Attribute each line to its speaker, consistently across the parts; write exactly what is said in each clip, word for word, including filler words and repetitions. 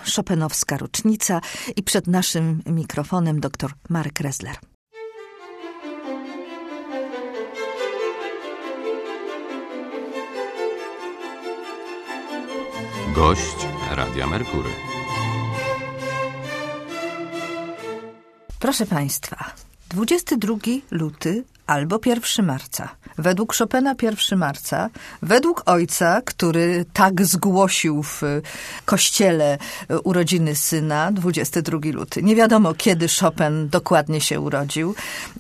Speaker 1: Chopinowska rocznica i przed naszym mikrofonem dr Marek Ressler.
Speaker 2: Gość Radia Merkury.
Speaker 1: Proszę Państwa, dwudziestego drugiego lutego albo pierwszego marca. Według Chopina pierwszego marca, według ojca, który tak zgłosił w kościele urodziny syna, dwudziestego drugiego lutego. Nie wiadomo, kiedy Chopin dokładnie się urodził,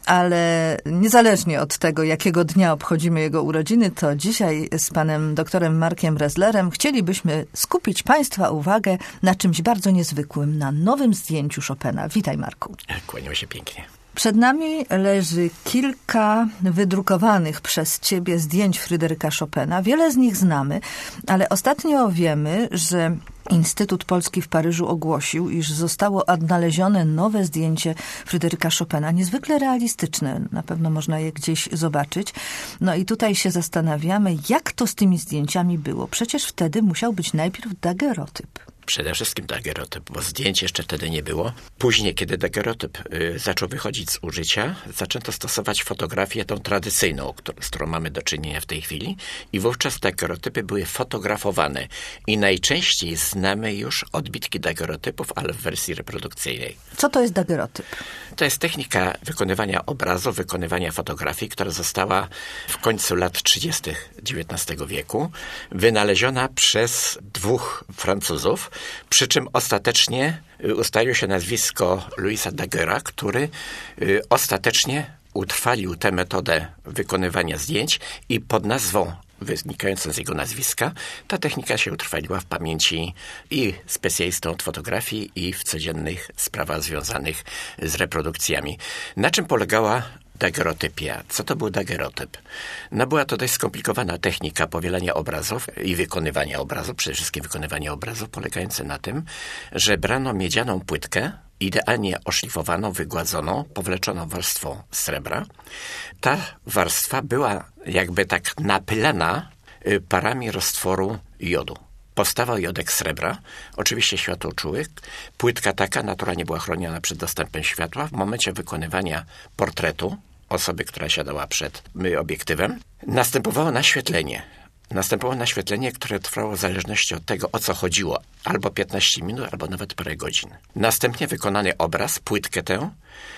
Speaker 1: ale niezależnie od tego, jakiego dnia obchodzimy jego urodziny, to dzisiaj z panem doktorem Markiem Resslerem chcielibyśmy skupić Państwa uwagę na czymś bardzo niezwykłym, na nowym zdjęciu Chopina. Witaj, Marku.
Speaker 3: Kłaniam się pięknie.
Speaker 1: Przed nami leży kilka wydrukowanych przez ciebie zdjęć Fryderyka Chopina. Wiele z nich znamy, ale ostatnio wiemy, że Instytut Polski w Paryżu ogłosił, iż zostało odnalezione nowe zdjęcie Fryderyka Chopina. Niezwykle realistyczne. Na pewno można je gdzieś zobaczyć. No i tutaj się zastanawiamy, jak to z tymi zdjęciami było. Przecież wtedy musiał być najpierw dagerotyp.
Speaker 3: Przede wszystkim dagerotyp, bo zdjęć jeszcze wtedy nie było. Później, kiedy dagerotyp y, zaczął wychodzić z użycia, zaczęto stosować fotografię tą tradycyjną, którą, z którą mamy do czynienia w tej chwili i wówczas dagerotypy były fotografowane i najczęściej znamy już odbitki dagerotypów, ale w wersji reprodukcyjnej.
Speaker 1: Co to jest dagerotyp?
Speaker 3: To jest technika wykonywania obrazu, wykonywania fotografii, która została w końcu lat trzydziestych dziewiętnastego wieku wynaleziona przez dwóch Francuzów, przy czym ostatecznie ustaliło się nazwisko Louisa Daguerre'a, który ostatecznie utrwalił tę metodę wykonywania zdjęć i pod nazwą wynikającą z jego nazwiska, ta technika się utrwaliła w pamięci i specjalistą od fotografii i w codziennych sprawach związanych z reprodukcjami. Na czym polegała dagerotypia? Co to był dagerotyp? No była to dość skomplikowana technika powielania obrazów i wykonywania obrazów, przede wszystkim wykonywania obrazów polegające na tym, że brano miedzianą płytkę, idealnie oszlifowaną, wygładzoną, powleczoną warstwą srebra. Ta warstwa była jakby tak napylana parami roztworu jodu. Powstawał jodek srebra, oczywiście światłoczuły. Płytka taka naturalnie była chroniona przed dostępem światła. W momencie wykonywania portretu osoby, która siadała przed obiektywem, następowało naświetlenie. Następowało naświetlenie, które trwało w zależności od tego, o co chodziło. Albo piętnaście minut, albo nawet parę godzin. Następnie wykonany obraz, płytkę tę,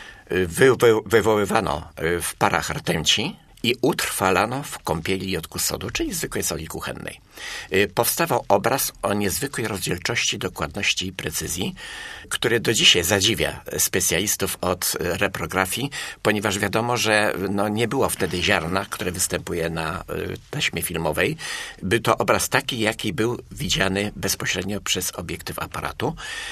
Speaker 3: wy, wy, wywoływano w parach rtęci i utrwalano w kąpieli jodku sodu, czyli zwykłej soli kuchennej. Powstawał obraz o niezwykłej rozdzielczości, dokładności i precyzji, który do dzisiaj zadziwia specjalistów od reprografii, ponieważ wiadomo, że no, nie było wtedy ziarna, które występuje na taśmie filmowej. Był to obraz taki, jaki był widziany bezpośrednio przez obiektyw aparatu.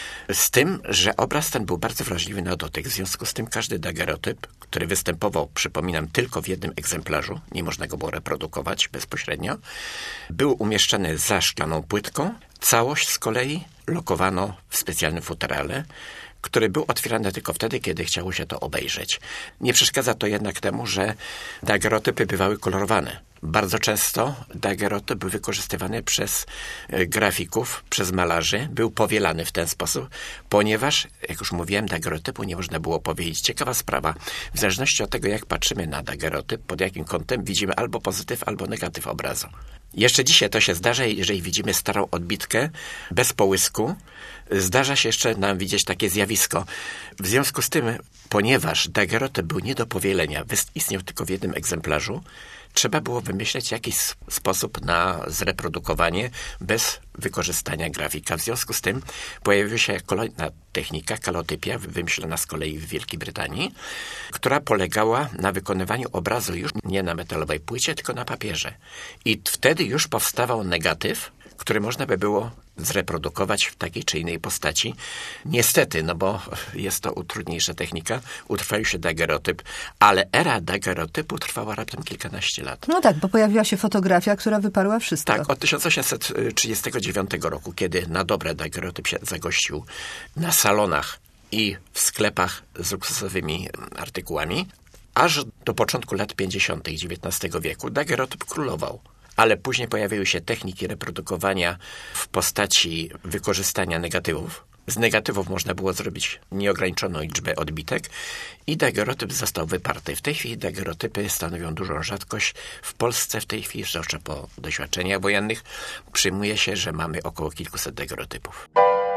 Speaker 3: Z tym, że obraz ten był bardzo wrażliwy na dotyk. W związku z tym każdy dagerotyp, który występował, przypominam, tylko w jednym egzemplarzu, nie można go było reprodukować bezpośrednio, był umieszczony za szklaną płytką. Całość z kolei lokowano w specjalnym futerale, który był otwierany tylko wtedy, kiedy chciało się to obejrzeć. Nie przeszkadza to jednak temu, że dagerotypy bywały kolorowane. Bardzo często dagerotyp był wykorzystywany przez grafików, przez malarzy. Był powielany w ten sposób, ponieważ, jak już mówiłem, dagerotypu nie można było powielić. Ciekawa sprawa. W zależności od tego, jak patrzymy na dagerotyp, pod jakim kątem widzimy albo pozytyw, albo negatyw obrazu. Jeszcze dzisiaj to się zdarza, jeżeli widzimy starą odbitkę bez połysku, zdarza się jeszcze nam widzieć takie zjawisko. W związku z tym, ponieważ dagerotyp był nie do powielenia, istniał tylko w jednym egzemplarzu, trzeba było wymyśleć jakiś sposób na zreprodukowanie bez wykorzystania grafika. W związku z tym pojawiła się kolejna technika, kalotypia, wymyślona z kolei w Wielkiej Brytanii, która polegała na wykonywaniu obrazu już nie na metalowej płycie, tylko na papierze. I wtedy już powstawał negatyw, który można by było zreprodukować w takiej czy innej postaci. Niestety, no bo jest to trudniejsza technika, utrwalił się dagerotyp, ale era dagerotypu trwała raptem kilkanaście lat.
Speaker 1: No tak, bo pojawiła się fotografia, która wyparła wszystko.
Speaker 3: Tak, od tysiąc osiemset trzydziestego dziewiątego roku, kiedy na dobre dagerotyp się zagościł na salonach i w sklepach z luksusowymi artykułami, aż do początku lat pięćdziesiątych dziewiętnastego wieku dagerotyp królował. ale później pojawiły się techniki reprodukowania w postaci wykorzystania negatywów. Z negatywów można było zrobić nieograniczoną liczbę odbitek i dagerotyp został wyparty. W tej chwili dagerotypy stanowią dużą rzadkość. W Polsce w tej chwili, zwłaszcza po doświadczeniach wojennych, przyjmuje się, że mamy około kilkuset dagerotypów.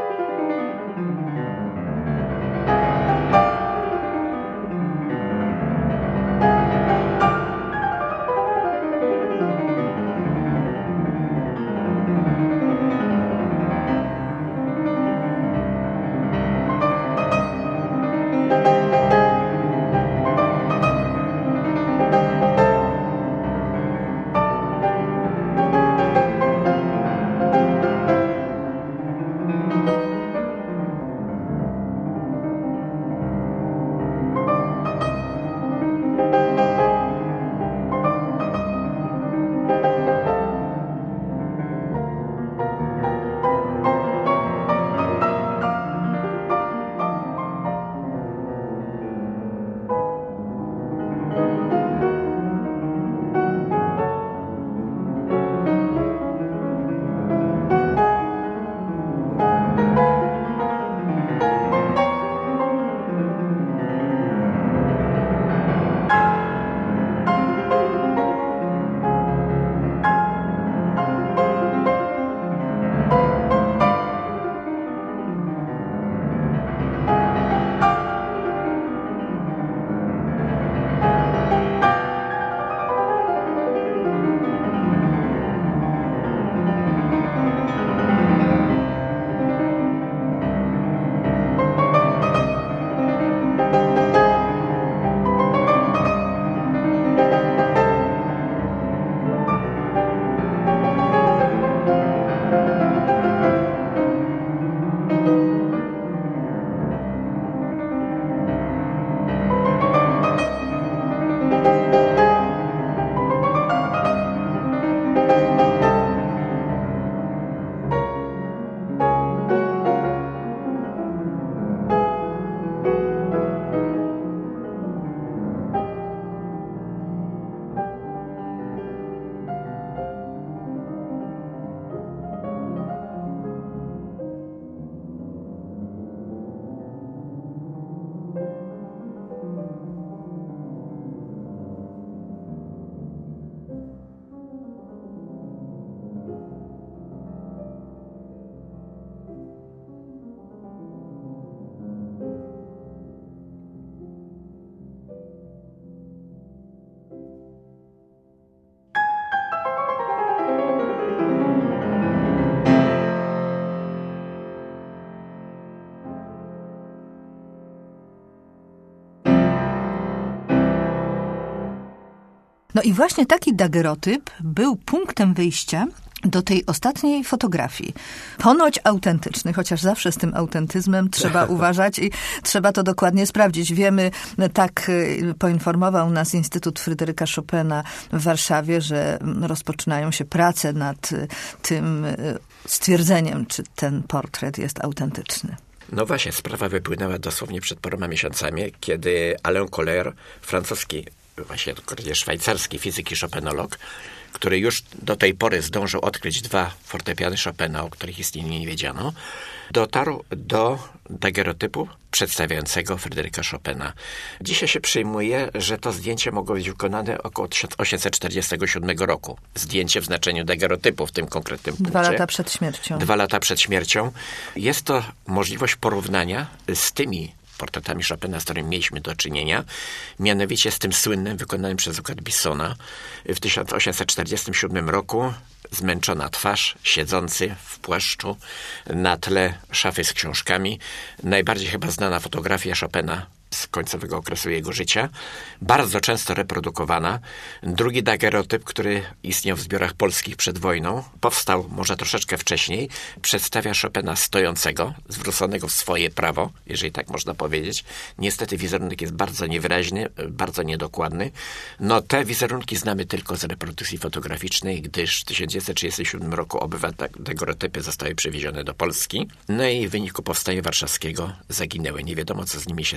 Speaker 1: No i właśnie taki dagerotyp był punktem wyjścia do tej ostatniej fotografii. Ponoć autentyczny, chociaż zawsze z tym autentyzmem trzeba uważać i trzeba to dokładnie sprawdzić. Wiemy, tak poinformował nas Instytut Fryderyka Chopina w Warszawie, że rozpoczynają się prace nad tym stwierdzeniem, czy ten portret jest autentyczny.
Speaker 3: No właśnie, sprawa wypłynęła dosłownie przed paroma miesiącami, kiedy Alain Colère, francuski, właśnie szwajcarski fizyk i chopinolog, który już do tej pory zdążył odkryć dwa fortepiany Chopina, o których istnieniu nie wiedziano, dotarł do dagerotypu przedstawiającego Fryderyka Chopina. Dzisiaj się przyjmuje, że to zdjęcie mogło być wykonane około tysiąc osiemset czterdziestego siódmego roku. Zdjęcie w znaczeniu dagerotypu w tym konkretnym punkcie.
Speaker 1: Dwa lata przed śmiercią.
Speaker 3: Dwa lata przed śmiercią. Jest to możliwość porównania z tymi portretami Chopina, z którymi mieliśmy do czynienia, mianowicie z tym słynnym, wykonanym przez układ Bissona w tysiąc osiemset czterdziestym siódmym roku, zmęczona twarz, siedzący w płaszczu na tle szafy z książkami. Najbardziej chyba znana fotografia Chopina z końcowego okresu jego życia, bardzo często reprodukowana. Drugi dagerotyp, który istniał w zbiorach polskich przed wojną, powstał może troszeczkę wcześniej, przedstawia Chopina stojącego, zwróconego w swoje prawo, jeżeli tak można powiedzieć. Niestety wizerunek jest bardzo niewyraźny, bardzo niedokładny. No te wizerunki znamy tylko z reprodukcji fotograficznej, gdyż w tysiąc dziewięćset trzydziestym siódmym roku obywa dagerotypy zostały przewiezione do Polski. No i w wyniku powstania warszawskiego zaginęły. Nie wiadomo, co z nimi się stało. Znamy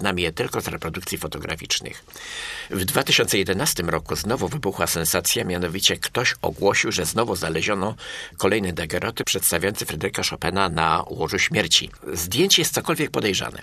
Speaker 3: znamy je tylko z reprodukcji fotograficznych. W dwa tysiące jedenastym roku znowu wybuchła sensacja, mianowicie ktoś ogłosił, że znowu znaleziono kolejny dagerotyp przedstawiający Fryderyka Chopina na łożu śmierci. Zdjęcie jest cokolwiek podejrzane,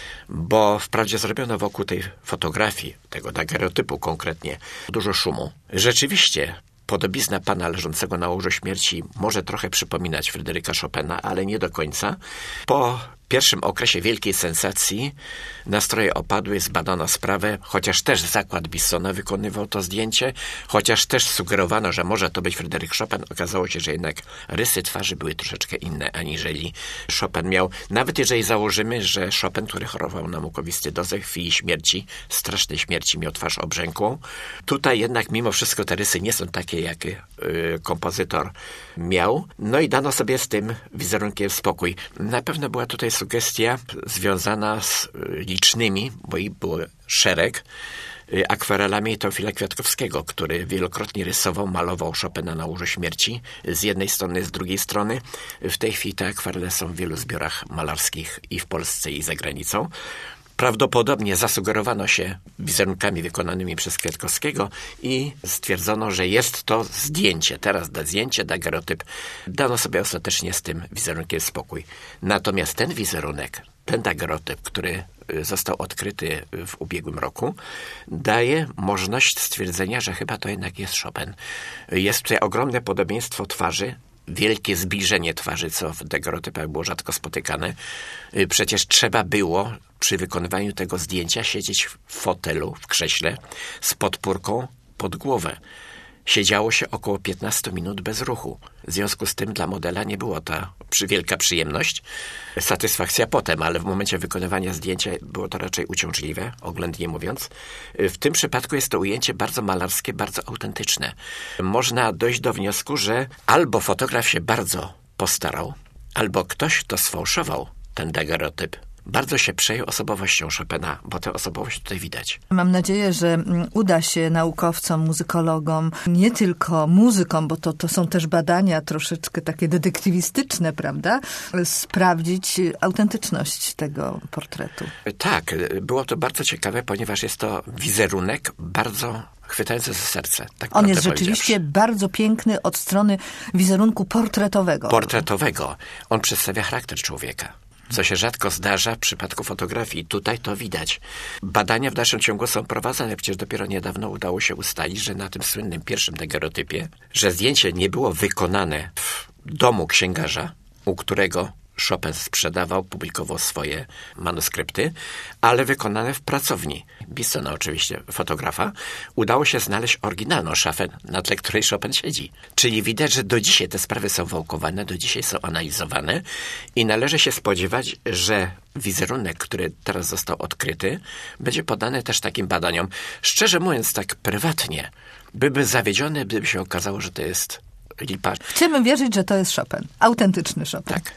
Speaker 3: bo wprawdzie zrobiono wokół tej fotografii, tego dagerotypu konkretnie, dużo szumu. Rzeczywiście podobizna pana leżącego na łożu śmierci może trochę przypominać Fryderyka Chopina, ale nie do końca. Po pierwszym okresie wielkiej sensacji nastroje opadły, zbadano sprawę, chociaż też zakład Bissona wykonywał to zdjęcie, chociaż też sugerowano, że może to być Fryderyk Chopin, okazało się, że jednak rysy twarzy były troszeczkę inne, aniżeli Chopin miał. Nawet jeżeli założymy, że Chopin, który chorował na mukowiscydozę w chwili śmierci, strasznej śmierci, miał twarz obrzękłą, tutaj jednak mimo wszystko te rysy nie są takie, jakie yy, kompozytor miał. No i dano sobie z tym wizerunkiem spokój. Na pewno była tutaj sugestia związana z licznymi, bo ich było szereg, akwarelami Teofila Kwiatkowskiego, który wielokrotnie rysował, malował Chopina na łożu śmierci. Z jednej strony, z drugiej strony. W tej chwili te akwarele są w wielu zbiorach malarskich i w Polsce, i za granicą. Prawdopodobnie zasugerowano się wizerunkami wykonanymi przez Kwiatkowskiego i stwierdzono, że jest to zdjęcie. Teraz da zdjęcie, dagerotyp. Dano sobie ostatecznie z tym wizerunkiem spokój. Natomiast ten wizerunek, ten dagerotyp, który został odkryty w ubiegłym roku, daje możliwość stwierdzenia, że chyba to jednak jest Chopin. Jest tutaj ogromne podobieństwo twarzy, wielkie zbliżenie twarzy, co w dagerotypach było rzadko spotykane. Przecież trzeba było przy wykonywaniu tego zdjęcia siedzieć w fotelu, w krześle z podpórką pod głowę. Siedziało się około piętnaście minut bez ruchu. W związku z tym dla modela nie było to wielka przyjemność, satysfakcja potem, ale w momencie wykonywania zdjęcia było to raczej uciążliwe, oględnie mówiąc. W tym przypadku jest to ujęcie bardzo malarskie, bardzo autentyczne. Można dojść do wniosku, że albo fotograf się bardzo postarał, albo ktoś, kto sfałszował ten dagerotyp, bardzo się przejął osobowością Chopina, bo tę osobowość tutaj widać.
Speaker 1: Mam nadzieję, że uda się naukowcom, muzykologom, nie tylko muzykom, bo to, to są też badania troszeczkę takie detektywistyczne, prawda? Sprawdzić autentyczność tego portretu.
Speaker 3: Tak, było to bardzo ciekawe, ponieważ jest to wizerunek bardzo chwytający za serce. Tak
Speaker 1: On jest rzeczywiście bardzo piękny od strony wizerunku portretowego.
Speaker 3: Portretowego. On przedstawia charakter człowieka, co się rzadko zdarza w przypadku fotografii. Tutaj to widać. Badania w dalszym ciągu są prowadzone. Przecież dopiero niedawno udało się ustalić, że na tym słynnym pierwszym dagerotypie, że zdjęcie nie było wykonane w domu księgarza, u którego Chopin sprzedawał, publikował swoje manuskrypty, ale wykonane w pracowni Bissona, oczywiście fotografa. Udało się znaleźć oryginalną szafę, na tle której Chopin siedzi. Czyli widać, że do dzisiaj te sprawy są wałkowane, do dzisiaj są analizowane i należy się spodziewać, że wizerunek, który teraz został odkryty, będzie poddany też takim badaniom. Szczerze mówiąc, tak prywatnie, byłby zawiedziony, gdyby się okazało, że to jest lipa.
Speaker 1: Chcemy wierzyć, że to jest Chopin. Autentyczny Chopin.
Speaker 3: Tak.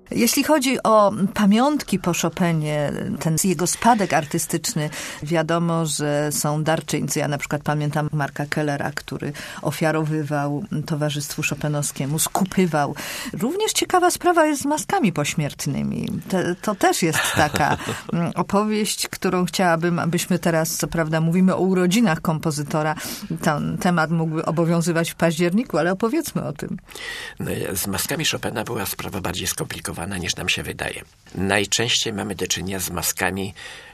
Speaker 1: Jeśli chodzi o pamiątki po Chopinie, ten jego spadek artystyczny, wiadomo, że są darczyńcy. Ja na przykład pamiętam Marka Kellera, który ofiarowywał towarzystwu chopinowskiemu, skupywał. Również ciekawa sprawa jest z maskami pośmiertnymi. Te, to też jest taka opowieść, którą chciałabym, abyśmy teraz, co prawda mówimy o urodzinach kompozytora, ten temat mógłby obowiązywać w październiku, ale opowiedzmy o tym.
Speaker 3: No, z maskami Chopina była sprawa bardziej skomplikowana niż nam się wydaje. Najczęściej mamy do czynienia z maskami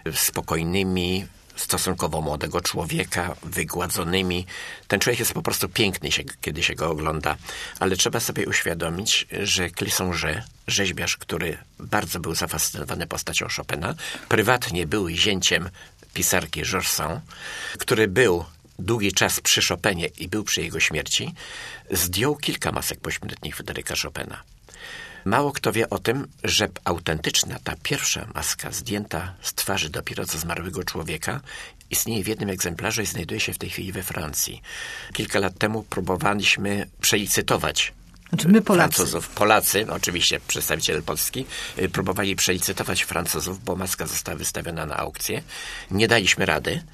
Speaker 3: spokojnymi, stosunkowo młodego człowieka, wygładzonymi. Ten człowiek jest po prostu piękny, się, kiedy się go ogląda. Ale trzeba sobie uświadomić, że Clisson-Gé, rzeźbiarz, który bardzo był zafascynowany postacią Chopina, prywatnie był zięciem pisarki Georges Sand, który był długi czas przy Chopinie i był przy jego śmierci, zdjął kilka masek pośmiertnych Fryderyka Chopina. Mało kto wie o tym, że autentyczna, ta pierwsza maska zdjęta z twarzy dopiero co zmarłego człowieka istnieje w jednym egzemplarzu i znajduje się w tej chwili we Francji. Kilka lat temu próbowaliśmy przelicytować
Speaker 1: Znaczy my Polacy.
Speaker 3: Francuzów. Polacy, oczywiście przedstawiciel Polski, próbowali przelicytować Francuzów, bo maska została wystawiona na aukcję. Nie daliśmy rady,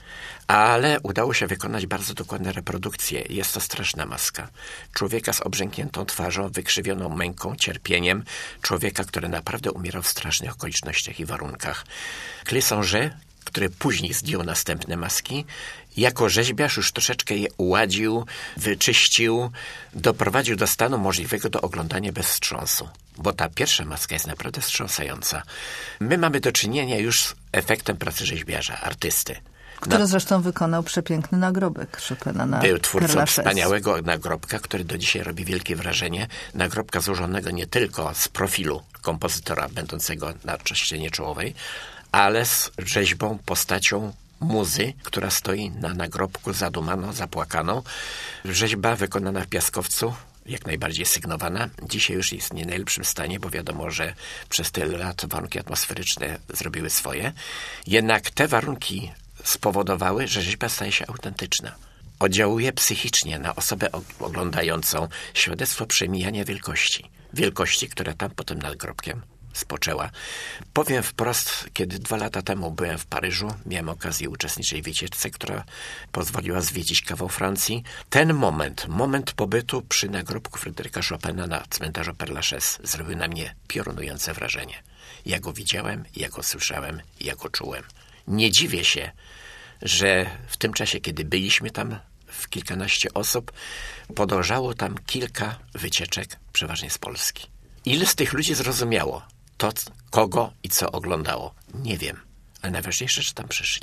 Speaker 3: ale udało się wykonać bardzo dokładne reprodukcje. Jest to straszna maska. Człowieka z obrzękniętą twarzą, wykrzywioną męką, cierpieniem. Człowieka, który naprawdę umierał w strasznych okolicznościach i warunkach. Clisson-Gé, który później zdjął następne maski, jako rzeźbiarz już troszeczkę je uładził, wyczyścił, doprowadził do stanu możliwego do oglądania bez wstrząsu. Bo ta pierwsza maska jest naprawdę wstrząsająca. My mamy do czynienia już z efektem pracy rzeźbiarza, artysty.
Speaker 1: Który
Speaker 3: No,
Speaker 1: zresztą wykonał przepiękny nagrobek Chopina na
Speaker 3: był twórcą
Speaker 1: Père Lachaise.
Speaker 3: wspaniałego nagrobka, który do dzisiaj robi wielkie wrażenie. Nagrobka złożonego nie tylko z profilu kompozytora będącego na ścianie czołowej, ale z rzeźbą, postacią muzy, która stoi na nagrobku zadumaną, zapłakaną. Rzeźba wykonana w piaskowcu, jak najbardziej sygnowana. Dzisiaj już jest w nie najlepszym stanie, bo wiadomo, że przez tyle lat warunki atmosferyczne zrobiły swoje. Jednak te warunki spowodowały, że rzeźba staje się autentyczna. Oddziałuje psychicznie na osobę oglądającą, świadectwo przemijania wielkości. Wielkości, która tam pod tym nagrobkiem spoczęła. Powiem wprost, kiedy dwa lata temu byłem w Paryżu, miałem okazję uczestniczyć w wycieczce, która pozwoliła zwiedzić kawał Francji. Ten moment, moment pobytu przy nagrobku Fryderyka Chopina na cmentarzu Père Lachaise zrobił na mnie piorunujące wrażenie. Ja go widziałem, ja go słyszałem, ja go czułem. Nie dziwię się, że w tym czasie, kiedy byliśmy tam w kilkanaście osób, podążało tam kilka wycieczek, przeważnie z Polski. Ile z tych ludzi zrozumiało to, kogo i co oglądało? Nie wiem, ale najważniejsze, że tam przyszli.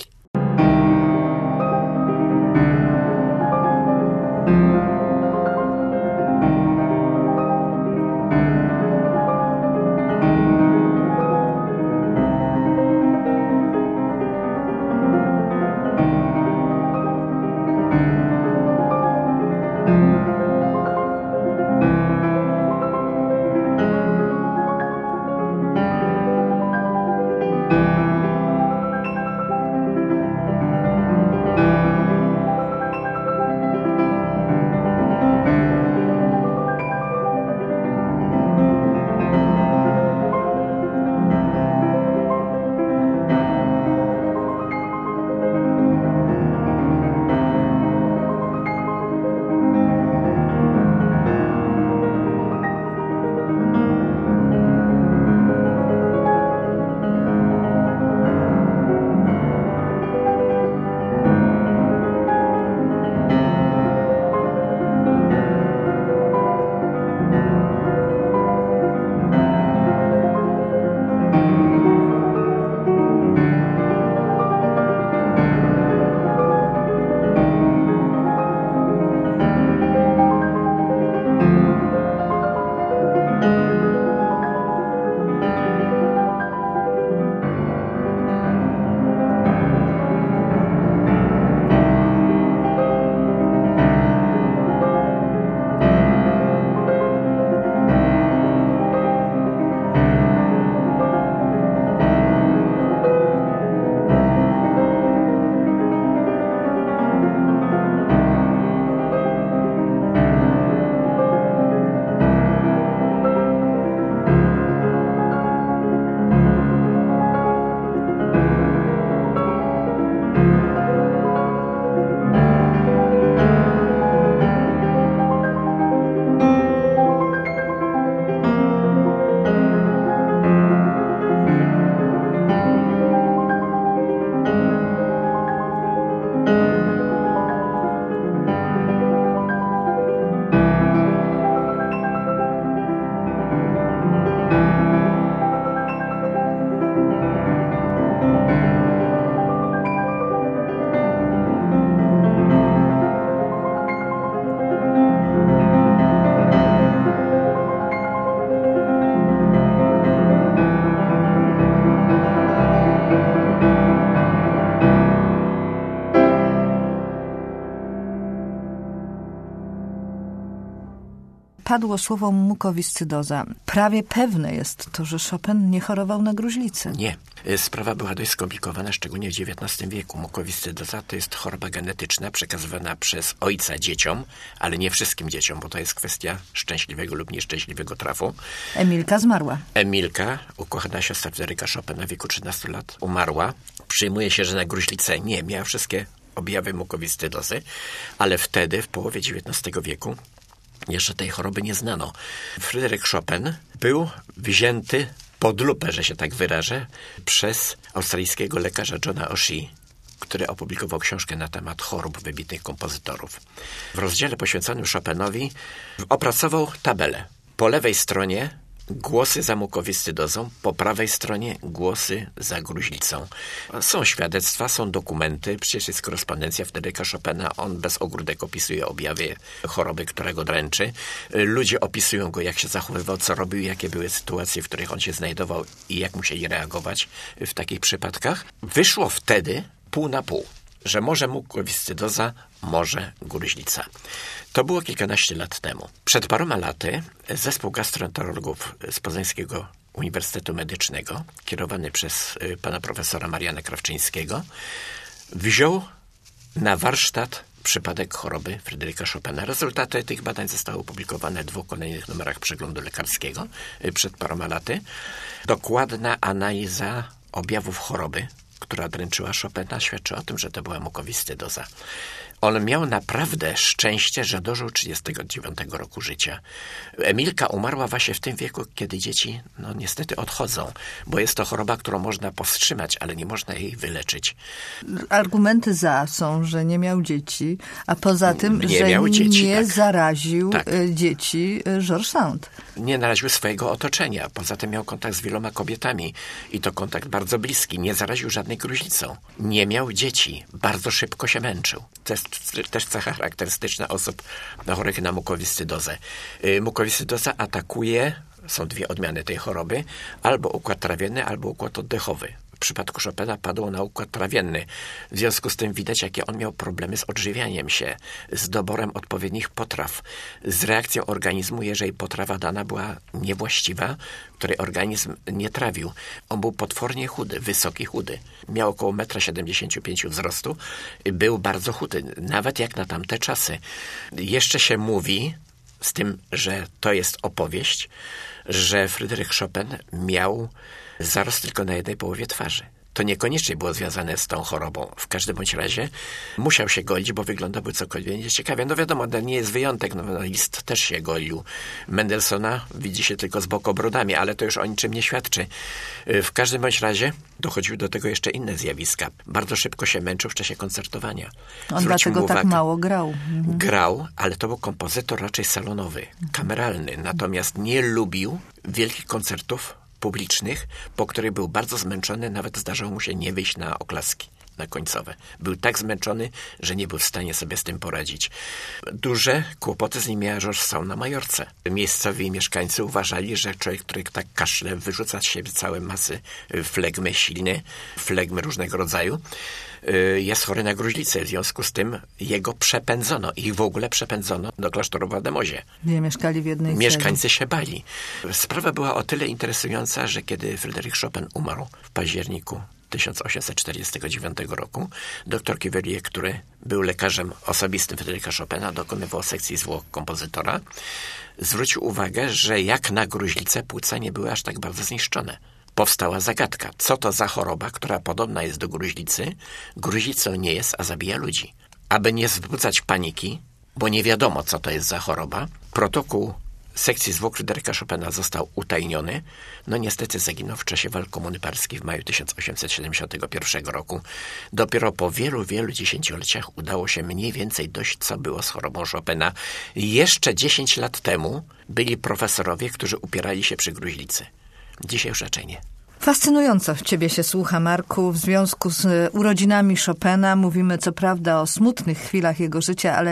Speaker 1: padło słowo mukowiscydoza. Prawie pewne jest to, że Chopin nie chorował na gruźlicę.
Speaker 3: Nie. Sprawa była dość skomplikowana, szczególnie w dziewiętnastym wieku. Mukowiscydoza to jest choroba genetyczna przekazywana przez ojca dzieciom, ale nie wszystkim dzieciom, bo to jest kwestia szczęśliwego lub nieszczęśliwego trafu.
Speaker 1: Emilka zmarła.
Speaker 3: Emilka, ukochana siostra Fryderyka Chopina w wieku trzynastu lat, umarła. Przyjmuje się, że na gruźlicę nie, miała wszystkie objawy mukowiscydozy, ale wtedy, w połowie dziewiętnastego wieku, jeszcze tej choroby nie znano. Fryderyk Chopin był wzięty pod lupę, że się tak wyrażę, przez australijskiego lekarza Johna O'Shea, który opublikował książkę na temat chorób wybitnych kompozytorów. W rozdziale poświęconym Chopinowi opracował tabelę. Po lewej stronie głosy za mukowiscydozą, po prawej stronie głosy za gruźlicą. Są świadectwa, są dokumenty, przecież jest korespondencja Fryderyka Chopina, on bez ogródek opisuje objawy choroby, która go dręczy. Ludzie opisują go, jak się zachowywał, co robił, jakie były sytuacje, w których on się znajdował i jak musieli reagować w takich przypadkach. Wyszło wtedy pół na pół, że może mukowiscydoza, może gruźlica. To było kilkanaście lat temu. Przed paroma laty zespół gastroenterologów z Poznańskiego Uniwersytetu Medycznego, kierowany przez pana profesora Mariana Krawczyńskiego, wziął na warsztat przypadek choroby Fryderyka Chopina. Rezultaty tych badań zostały opublikowane w dwóch kolejnych numerach Przeglądu Lekarskiego przed paroma laty. Dokładna analiza objawów choroby, która dręczyła Chopina, świadczy o tym, że to była mukowiscydoza. On miał naprawdę szczęście, że dożył trzydziestego dziewiątego roku życia. Emilka umarła właśnie w tym wieku, kiedy dzieci, no niestety odchodzą, bo jest to choroba, którą można powstrzymać, ale nie można jej wyleczyć.
Speaker 1: Argumenty za są, że nie miał dzieci, a poza tym,
Speaker 3: nie
Speaker 1: że
Speaker 3: miał dzieci,
Speaker 1: nie
Speaker 3: tak.
Speaker 1: zaraził
Speaker 3: tak.
Speaker 1: dzieci George Sand.
Speaker 3: Nie naraził swojego otoczenia. Poza tym miał kontakt z wieloma kobietami i to kontakt bardzo bliski. Nie zaraził żadnej gruźlicą. Nie miał dzieci. Bardzo szybko się męczył. To jest też cecha charakterystyczna osób chorych na mukowiscydozę. Mukowiscydoza atakuje, są dwie odmiany tej choroby, albo układ trawienny, albo układ oddechowy. W przypadku Chopina padło na układ trawienny. W związku z tym widać, jakie on miał problemy z odżywianiem się, z doborem odpowiednich potraw, z reakcją organizmu, jeżeli potrawa dana była niewłaściwa, której organizm nie trawił. On był potwornie chudy, wysoki chudy. Miał około jeden siedemdziesiąt pięć metrów wzrostu. Był bardzo chudy, nawet jak na tamte czasy. Jeszcze się mówi, z tym, że to jest opowieść, że Fryderyk Chopin miał zarost tylko na jednej połowie twarzy. To niekoniecznie było związane z tą chorobą. W każdym bądź razie musiał się golić, bo wyglądałby cokolwiek nieciekawie. No wiadomo, to nie jest wyjątek. No, Liszt też się golił. Mendelssohna widzi się tylko z bokobrodami, ale to już o niczym nie świadczy. W każdym bądź razie dochodziły do tego jeszcze inne zjawiska. Bardzo szybko się męczył w czasie koncertowania.
Speaker 1: On dlatego uwagę, tak mało grał.
Speaker 3: Mhm. Grał, ale to był kompozytor raczej salonowy, kameralny. Natomiast nie lubił wielkich koncertów publicznych, po których był bardzo zmęczony, nawet zdarzało mu się nie wyjść na oklaski, na końcowe. Był tak zmęczony, że nie był w stanie sobie z tym poradzić. Duże kłopoty z nim miała George Sand na Majorce. Miejscowi mieszkańcy uważali, że człowiek, który tak kaszle, wyrzuca z siebie całe masy flegmy silne, flegmy różnego rodzaju, jest chory na gruźlicę. W związku z tym jego przepędzono. Ich w ogóle przepędzono do klasztoru w Waldemozie.
Speaker 1: Nie mieszkali w jednej
Speaker 3: Mieszkańcy
Speaker 1: celi.
Speaker 3: się bali. Sprawa była o tyle interesująca, że kiedy Fryderyk Chopin umarł w październiku tysiąc osiemset czterdziestego dziewiątego roku, doktor Cuvier, który był lekarzem osobistym Fryderyka Chopina, dokonywał sekcji zwłok kompozytora, zwrócił uwagę, że jak na gruźlicę płuca nie były aż tak bardzo zniszczone. Powstała zagadka. Co to za choroba, która podobna jest do gruźlicy, gruźlicą nie jest, a zabija ludzi. Aby nie wzbudzać paniki, bo nie wiadomo, co to jest za choroba, protokół sekcji zwłok Fryderyka Chopina został utajniony. No niestety zaginął w czasie walk Komuny Parskiej w maju tysiąc osiemset siedemdziesiątego pierwszego roku. Dopiero po wielu, wielu dziesięcioleciach udało się mniej więcej dojść, co było z chorobą Chopina. Jeszcze dziesięć lat temu byli profesorowie, którzy upierali się przy gruźlicy. Dzisiaj już raczej nie.
Speaker 1: Fascynująco ciebie się słucha, Marku. W związku z urodzinami Chopina mówimy co prawda o smutnych chwilach jego życia, ale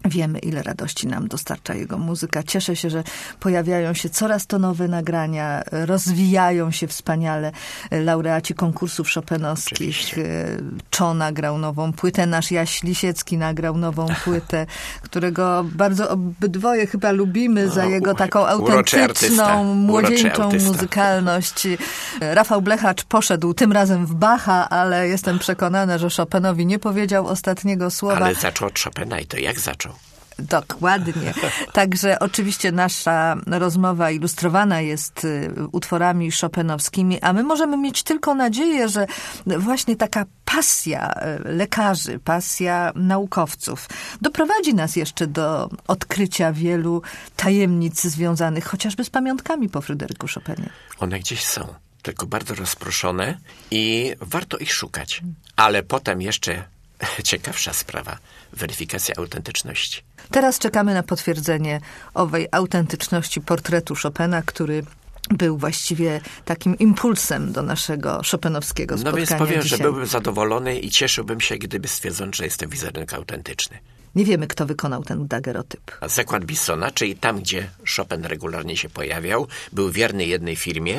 Speaker 1: Wiemy, ile radości nam dostarcza jego muzyka. Cieszę się, że pojawiają się coraz to nowe nagrania, rozwijają się wspaniale laureaci konkursów chopinowskich.
Speaker 3: Oczywiście.
Speaker 1: Czo nagrał nową płytę, nasz Jaś Lisiecki nagrał nową płytę, którego bardzo obydwoje chyba lubimy za
Speaker 3: No,
Speaker 1: jego taką
Speaker 3: uroczy artysta.
Speaker 1: autentyczną, młodzieńczą
Speaker 3: artysta.
Speaker 1: muzykalność. Rafał Blechacz poszedł tym razem w Bacha, ale jestem przekonana, że Chopinowi nie powiedział ostatniego słowa.
Speaker 3: Ale zaczął od Chopina i to jak zaczął?
Speaker 1: Dokładnie. Także oczywiście nasza rozmowa ilustrowana jest utworami chopinowskimi, a my możemy mieć tylko nadzieję, że właśnie taka pasja lekarzy, pasja naukowców doprowadzi nas jeszcze do odkrycia wielu tajemnic związanych chociażby z pamiątkami po Fryderyku Chopinie.
Speaker 3: One gdzieś są, tylko bardzo rozproszone i warto ich szukać. Ale potem jeszcze ciekawsza sprawa, weryfikacja autentyczności.
Speaker 1: Teraz czekamy na potwierdzenie owej autentyczności portretu Chopina, który był właściwie takim impulsem do naszego chopinowskiego spotkania.
Speaker 3: No więc powiem,
Speaker 1: dzisiaj.
Speaker 3: że byłbym zadowolony i cieszyłbym się, gdyby stwierdzono, że jest ten wizerunek autentyczny.
Speaker 1: Nie wiemy, kto wykonał ten dagerotyp.
Speaker 3: A zakład Bissona, czyli tam, gdzie Chopin regularnie się pojawiał, był wierny jednej firmie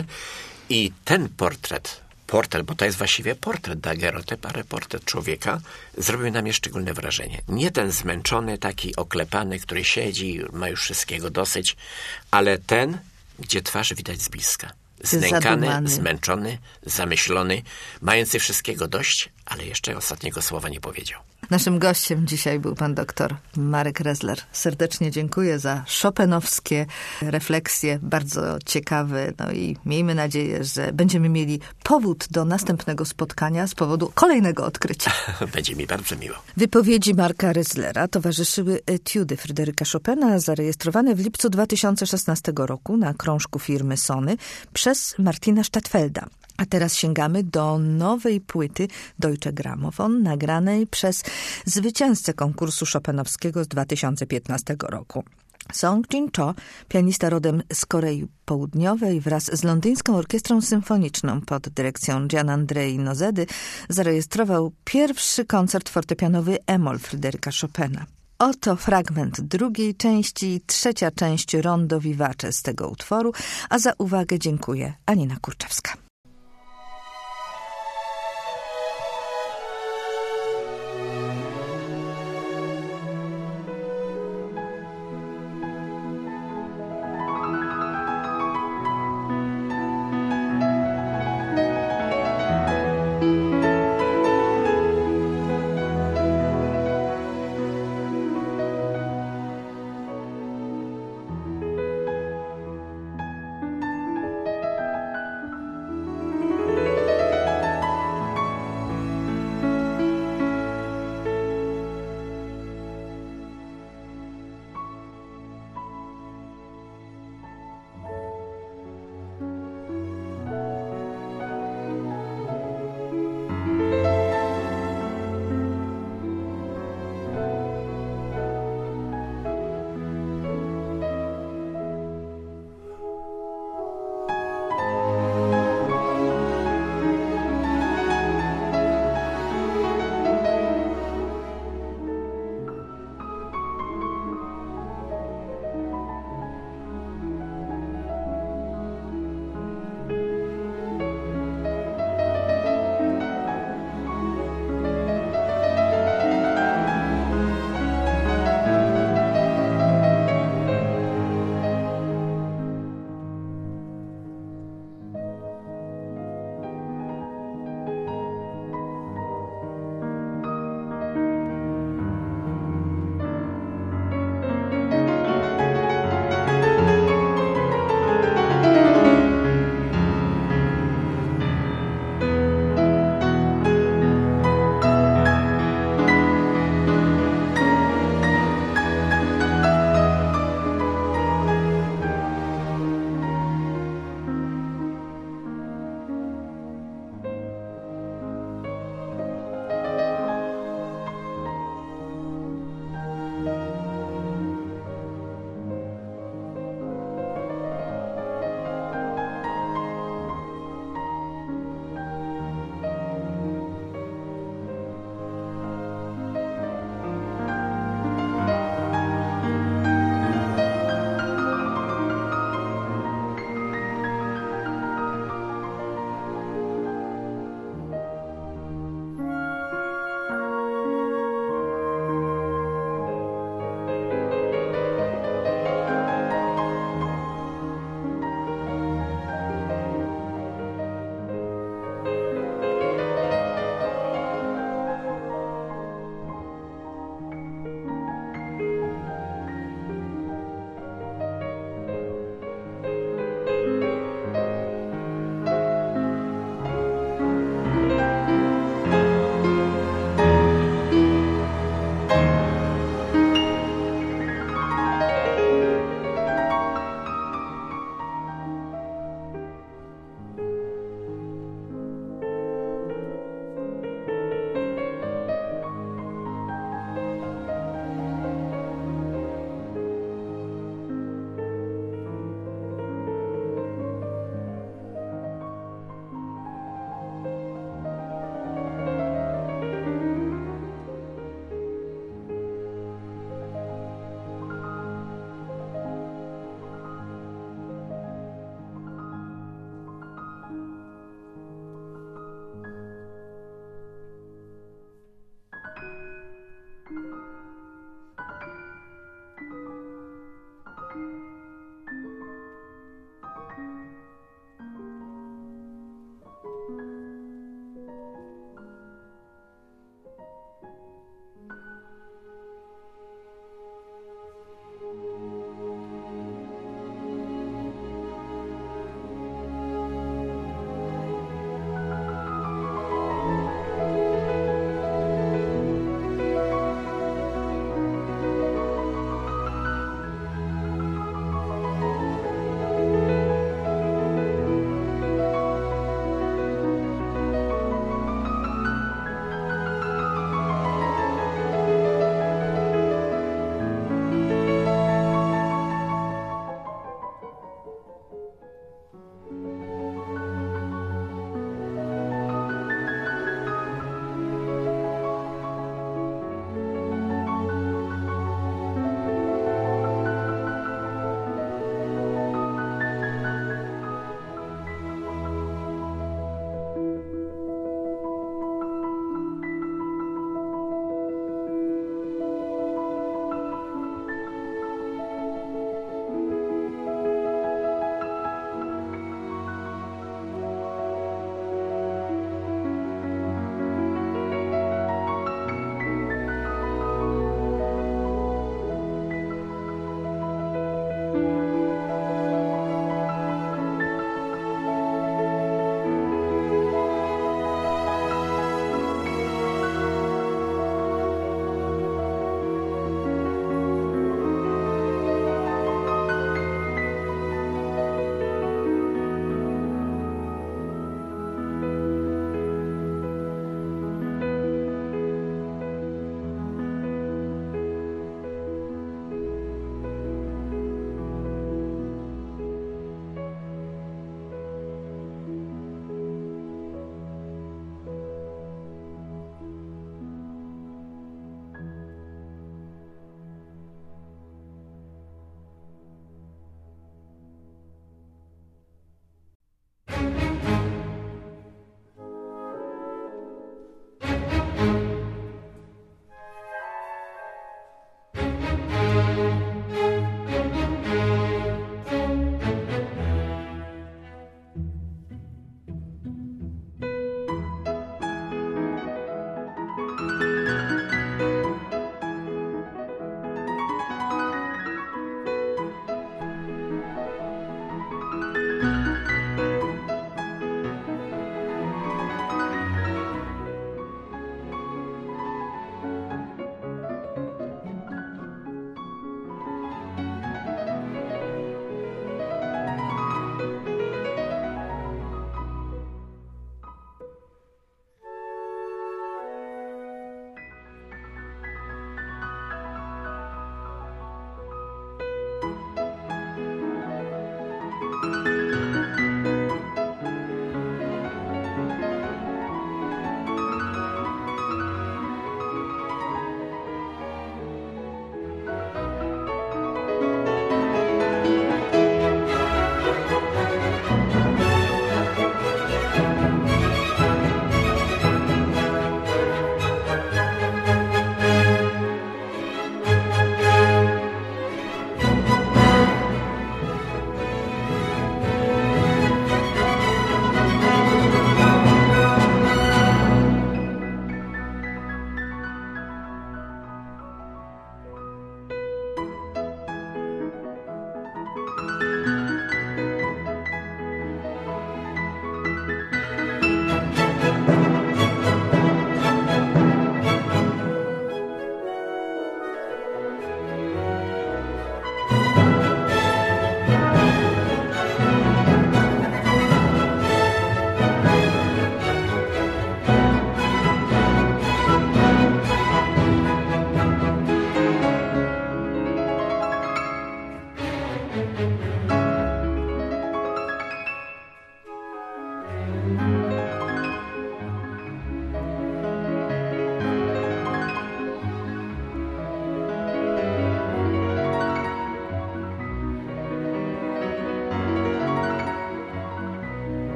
Speaker 3: i ten portret Portret, bo to jest właściwie portret dagerotyp, ale portret człowieka, zrobił na mnie szczególne wrażenie. Nie ten zmęczony, taki oklepany, który siedzi, ma już wszystkiego dosyć, ale ten, gdzie twarz widać z bliska. Znękany,
Speaker 1: Zadumany.
Speaker 3: zmęczony, zamyślony, mający wszystkiego dość, ale jeszcze ostatniego słowa nie powiedział.
Speaker 1: Naszym gościem dzisiaj był pan doktor Marek Rezler. Serdecznie dziękuję za chopinowskie refleksje, bardzo ciekawe. No i miejmy nadzieję, że będziemy mieli powód do następnego spotkania z powodu kolejnego odkrycia.
Speaker 3: Będzie mi bardzo miło.
Speaker 1: Wypowiedzi Marka Rezlera towarzyszyły etiudy Fryderyka Chopina zarejestrowane w lipcu dwa tysiące szesnastego roku na krążku firmy Sony przez Martina Stadtfelda. A teraz sięgamy do nowej płyty Deutsche Grammophon, nagranej przez zwycięzcę konkursu chopinowskiego z dwa tysiące piętnastego roku. Song Jin-cho, pianista rodem z Korei Południowej, wraz z londyńską orkiestrą symfoniczną pod dyrekcją Gian Andrei Nozedy zarejestrował pierwszy koncert fortepianowy e-moll Fryderyka Chopina. Oto fragment drugiej części i trzecia część Rondo Vivace z tego utworu, a za uwagę dziękuję Anina Kurczewska.